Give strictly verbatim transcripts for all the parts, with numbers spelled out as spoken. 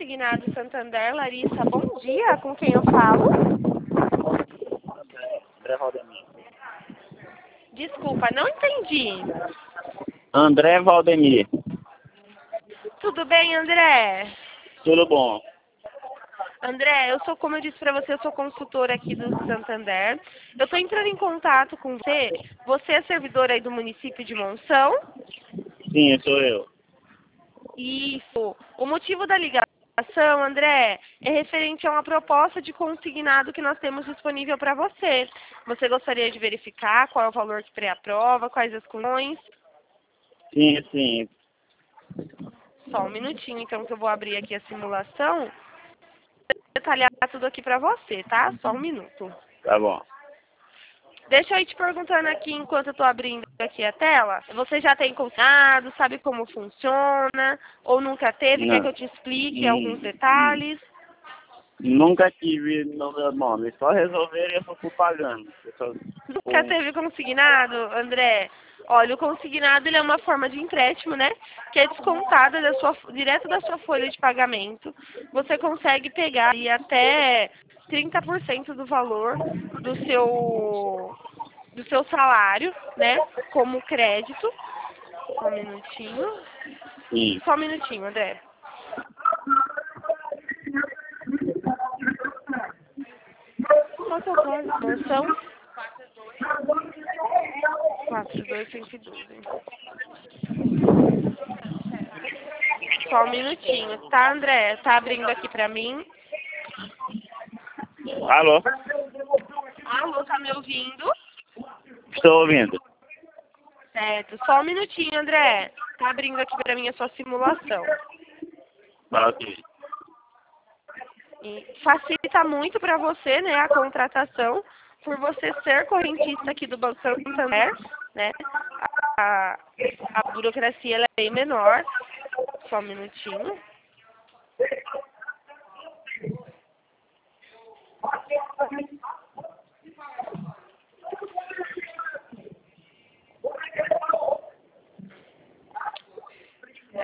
Consignado Santander, Larissa, bom dia, com quem eu falo? André Valdemir. Desculpa, não entendi. André Valdemir. Tudo bem, André? Tudo bom? André, eu sou, como eu disse para você, eu sou consultora aqui do Santander. Eu estou entrando em contato com você. Você é servidora aí do município de Monção? Sim, sou eu. Isso. O motivo da ligação, André, é referente a uma proposta de consignado que nós temos disponível para você. Você gostaria de verificar qual é o valor que pré-aprova, quais as condições? Sim, sim. Só um minutinho, então, que eu vou abrir aqui a simulação. Vou detalhar tudo aqui para você, tá? Só um minuto. Tá bom. Deixa eu ir te perguntando aqui, enquanto eu estou abrindo aqui a tela. Você já tem consignado, sabe como funciona? Ou nunca teve? Quer que Não. eu te explique Hum, alguns detalhes? Nunca tive no meu nome. Só resolveram e eu fui pagando. Eu só- Nunca teve consignado, André? Olha, o consignado ele é uma forma de empréstimo, né? Que é descontada da sua, direto da sua folha de pagamento. Você consegue pegar aí até trinta por cento do valor do seu, do seu salário, né? Como crédito. Só um minutinho. Sim. Só um minutinho, André. Qual que é o código? Mansão quatro dois cento e doze. Só um minutinho, tá, André? Tá abrindo aqui pra mim. Alô? Alô, tá me ouvindo? Estou ouvindo. Certo. Só um minutinho, André. Tá abrindo aqui pra mim a sua simulação. Tá ok. E facilita muito para você, né, a contratação, por você ser correntista aqui do Banco Santander, né? A, a burocracia ela é bem menor. Só um minutinho. É,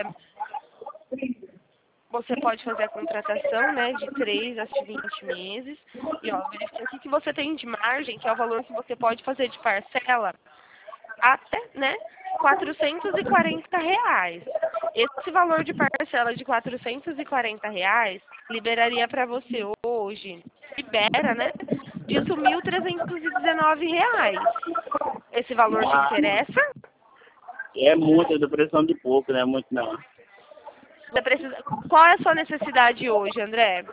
você pode fazer a contratação, né, de três a vinte meses. E, ó, verifica aqui que você tem de margem, que é o valor que você pode fazer de parcela, até, né, quatrocentos e quarenta reais. Esse valor de parcela de quatrocentos e quarenta reais liberaria para você hoje, libera, né, disso mil trezentos e dezenove reais. Esse valor te Ah, interessa? é muito, eu tô precisando de pouco, não é muito não. Você precisa... Qual é a sua necessidade hoje, André?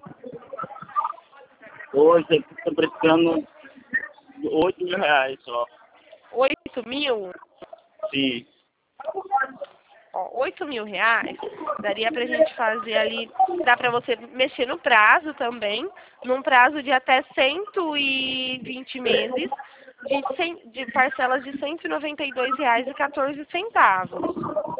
Hoje eu tô precisando de oito mil reais só. Oito mil? Sim. Ó, oito mil reais daria pra gente fazer ali, dá pra você mexer no prazo também, num prazo de até cento e vinte meses, de, cem, de parcelas de cento e noventa e dois reais e quatorze centavos,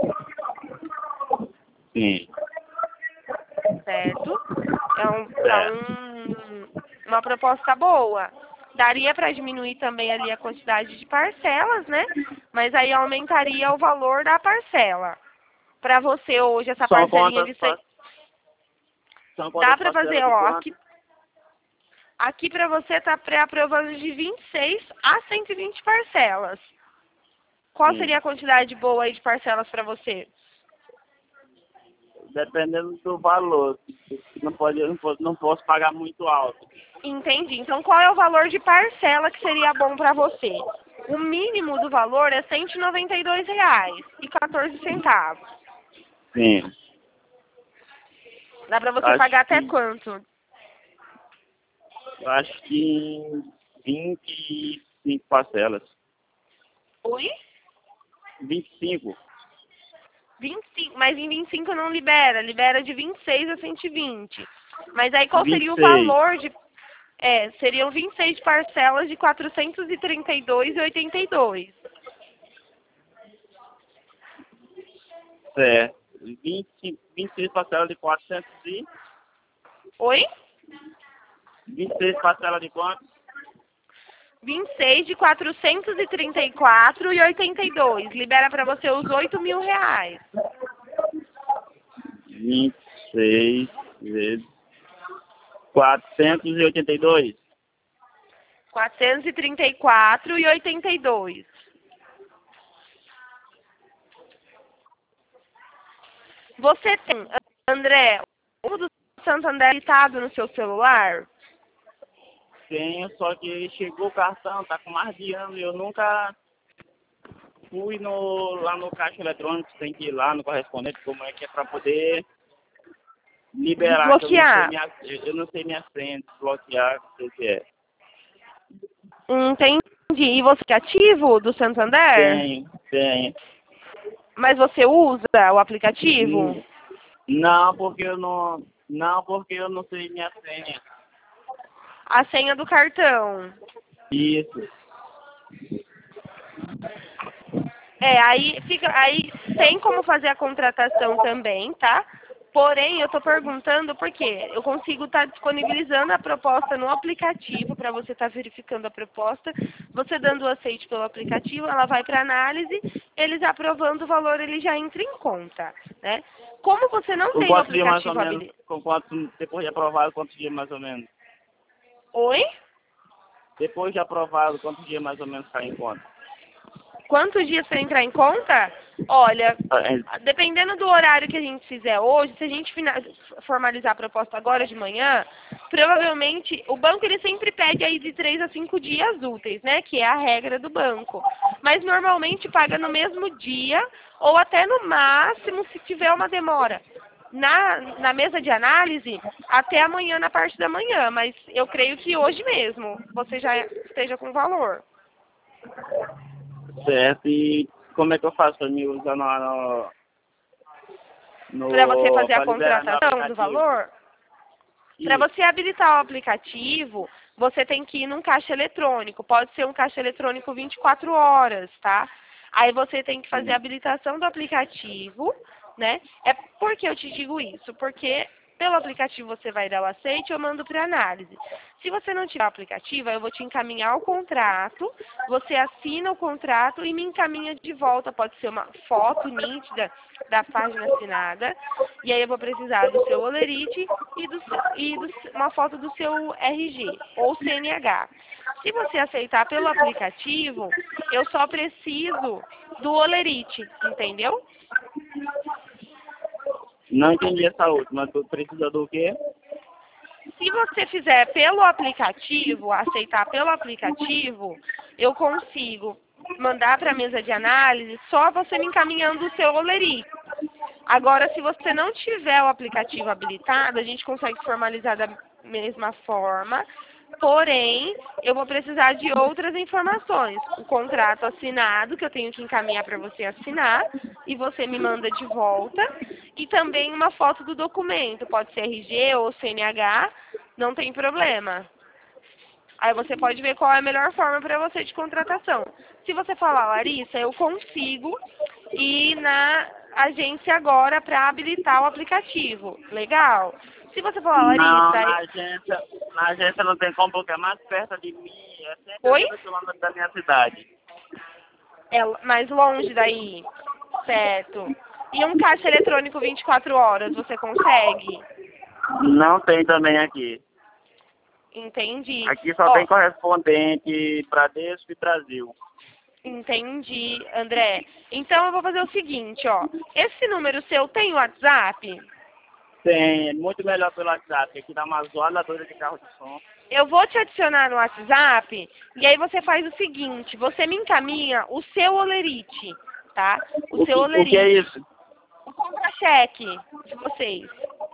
Sim. certo? É, um, é É. um, uma proposta boa. Daria para diminuir também ali a quantidade de parcelas, né? Mas aí aumentaria o valor da parcela. Para você hoje, essa São parcelinha quantas, de cem... pa- são Dá quantas para fazer, parcelas de ó, quanto? aqui, aqui para você tá pré-aprovando de vinte e seis a cento e vinte parcelas. Qual Sim. seria a quantidade boa aí de parcelas para você? Dependendo do valor. Não, pode, eu não, posso, não posso pagar muito alto. Entendi. Então, qual é o valor de parcela que seria bom para você? O mínimo do valor é cento e noventa e dois reais e quatorze centavos. Sim. Dá para você Acho pagar até que, quanto? acho que vinte e cinco parcelas. Oi? vinte e cinco. vinte e cinco, mas em vinte e cinco não libera, libera de vinte e seis a cento e vinte. Mas aí qual vinte seria e o seis. valor de... É, seriam vinte e seis parcelas de quatrocentos e trinta e dois reais e oitenta e dois centavos. Certo. vinte, vinte e seis parcelas de quatrocentos e... Oi? vinte e seis parcelas de quanto? vinte e seis de quatrocentos e trinta e quatro reais e oitenta e dois centavos. Libera para você os oito mil reais. vinte e seis vezes quatrocentos e oitenta e dois. quatrocentos e trinta e quatro e oitenta e dois. Você tem, André, o do Santander habilitado no seu celular? Tenho, só que chegou o cartão, tá com mais de ano e eu nunca fui no, lá no caixa eletrônico, tem que ir lá no correspondente, como é que é para poder liberar. Que eu, não sei Desbloquear. minha, eu não sei minha senha, desbloquear, não sei o que é. Entendi. E você é ativo do Santander? Tenho, tenho. Mas você usa o aplicativo? Hum, Não, porque eu não. Não, porque eu não sei minha senha. A senha do cartão. Isso. É, aí fica, aí tem como fazer a contratação também, tá? Porém, eu tô perguntando porque eu consigo estar disponibilizando a proposta no aplicativo para você estar verificando a proposta. Você dando o aceite pelo aplicativo, ela vai para análise, eles aprovando o valor, ele já entra em conta, né? Como você não Com tem o quantos dias mais ou aplicativo menos? habilitado... Com quantos, depois de aprovado, quantos dias mais ou menos? Oi? Depois de aprovado, quantos dias mais ou menos cai em conta? Quantos dias para entrar em conta? Olha, É, dependendo do horário que a gente fizer hoje, se a gente fina- formalizar a proposta agora de manhã, provavelmente o banco ele sempre pede aí de três a cinco dias úteis, né? Que é a regra do banco. Mas normalmente paga no mesmo dia ou até no máximo se tiver uma demora. Na, na mesa de análise, até amanhã na parte da manhã, mas eu creio que hoje mesmo você já esteja com valor. certo. E como é que eu faço para me usar no. no, Para você no fazer a para liberar no contratação do aplicativo? valor, para Isso. você habilitar o aplicativo, você tem que ir num caixa eletrônico. Pode ser um caixa eletrônico vinte e quatro horas, tá? Aí você tem que fazer a Sim. habilitação do aplicativo, né? É por que eu te digo isso? Porque pelo aplicativo você vai dar o aceite, eu mando para análise. Se você não tiver o aplicativo, eu vou te encaminhar o contrato, você assina o contrato e me encaminha de volta. Pode ser uma foto nítida da página assinada, e aí eu vou precisar do seu olerite e, do, seu- e do, uma foto do seu R G ou C N H. Se você aceitar pelo aplicativo, eu só preciso do olerite, entendeu? Não entendi essa última. Tu precisa do quê? Se você fizer pelo aplicativo, aceitar pelo aplicativo, eu consigo mandar para a mesa de análise só você me encaminhando o seu olerite. Agora, se você não tiver o aplicativo habilitado, a gente consegue formalizar da mesma forma, porém, eu vou precisar de outras informações. O contrato assinado, que eu tenho que encaminhar para você assinar, e você me manda de volta, e também uma foto do documento, pode ser R G ou C N H, não tem problema. Aí você pode ver qual é a melhor forma para você de contratação. Se você falar, Larissa, eu consigo ir na agência agora para habilitar o aplicativo. Legal. Se você falar, Não, Larissa, na aí- agência, na agência não tem como, porque é mais perto de mim, é cento e oi? oitenta quilômetros da minha cidade. É mais longe daí. Certo. E um caixa eletrônico vinte e quatro horas, você consegue? Não tem também aqui. Entendi. Aqui só Ó, tem correspondente Bradesco e Brasil. entendi, André. Então eu vou fazer o seguinte, ó. Esse número seu tem WhatsApp? Tem, é muito melhor pelo WhatsApp, aqui dá uma zoadora de carro de som. Eu vou te adicionar no WhatsApp e aí você faz o seguinte, você me encaminha o seu olerite, tá? O, O seu que, o que é olerite. isso? O contra-cheque de vocês.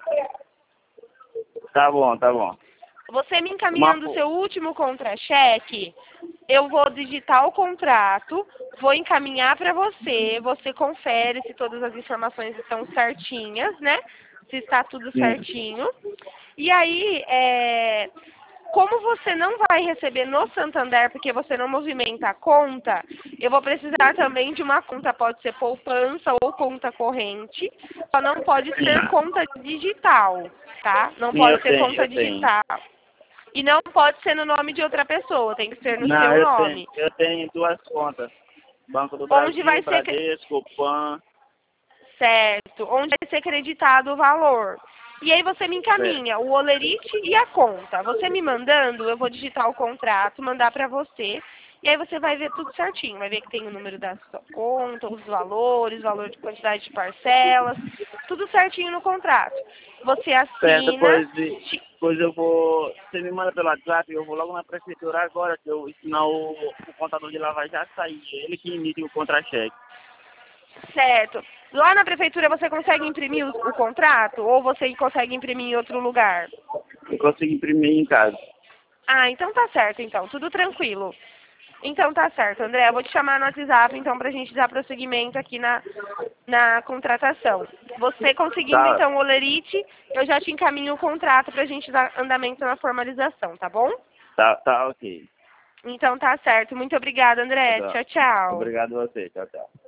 Tá bom, tá bom. Você me Uma, encaminhando o fo- seu último contra-cheque, eu vou digitar o contrato, vou encaminhar para você, você confere se todas as informações estão certinhas, né? Se está tudo sim. certinho. E aí, é, como você não vai receber no Santander, porque você não movimenta a conta, eu vou precisar também de uma conta, pode ser poupança ou conta corrente, só não pode ser conta digital, tá? Não Sim, pode eu ser tenho, conta eu tenho. digital. E não pode ser no nome de outra pessoa, tem que ser no Não, seu eu tenho. nome. Eu tenho duas contas. Banco do Onde Brasil, vai ser, Bradesco, Pan. certo, onde vai ser creditado o valor. E aí você me encaminha o holerite e a conta. Você me mandando, eu vou digitar o contrato, mandar para você. E aí você vai ver tudo certinho. Vai ver que tem o número da sua conta, os valores, valor de quantidade de parcelas, tudo certinho no contrato. Você Certo, assina. pois, pois eu vou... Você me manda pelo WhatsApp, eu vou logo na prefeitura agora, que eu ensinar o, o contador de lá vai já sair. Ele que emite o contra-cheque. Certo. Lá na prefeitura você consegue imprimir o, o contrato? Ou você consegue imprimir em outro lugar? Eu consigo imprimir em casa. Ah, então tá certo, então. Tudo tranquilo. Então tá certo, André. Eu vou te chamar no WhatsApp, então, pra gente dar prosseguimento aqui na, na contratação. Você conseguindo, Tá, então, o holerite, eu já te encaminho o contrato pra gente dar andamento na formalização, tá bom? tá, tá ok. Então tá certo. Muito obrigada, André. Tá. Tchau, tchau. Obrigado a você. Tchau, tchau.